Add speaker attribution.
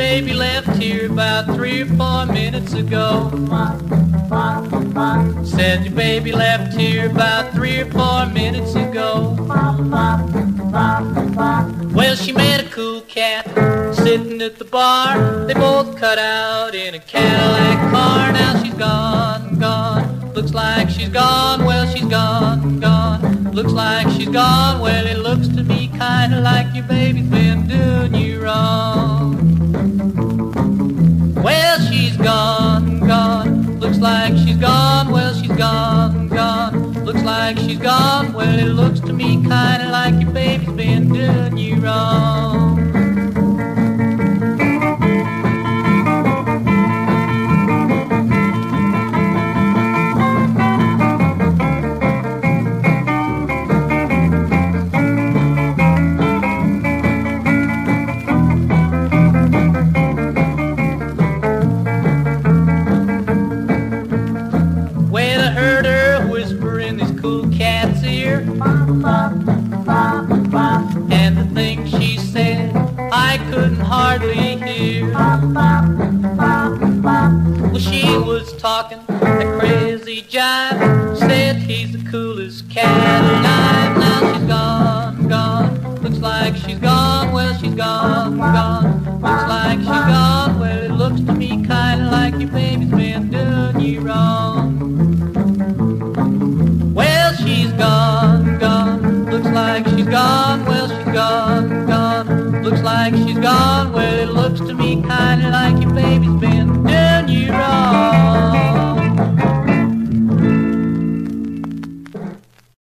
Speaker 1: baby left here about 3 or 4 minutes ago. Said your baby left here about 3 or 4 minutes ago. Well, she met a cool cat sitting at the bar. They both cut out in a Cadillac car. Now she's gone, gone. Looks like she's gone, well, she's gone, gone. Looks like she's gone, well, it looks to me kinda like your baby's been doing you wrong. Well, she's gone, gone. Looks like she's gone, well, she's gone, gone. Looks like she's gone, well, it looks to me kinda like your baby's been doing you wrong. And the things she said I couldn't hardly hear. Well, she was talking a crazy jive, said he's the coolest cat alive. Now she's gone, gone. Looks like she's gone, well, she's gone, gone. Looks like she's gone, well, it looks to me kinda like your baby's been doing you wrong. Well, she's gone, gone. Looks like she's gone, well, she's gone, gone. Looks like she's gone, well, it looks to me kinda like your baby's been doing you wrong.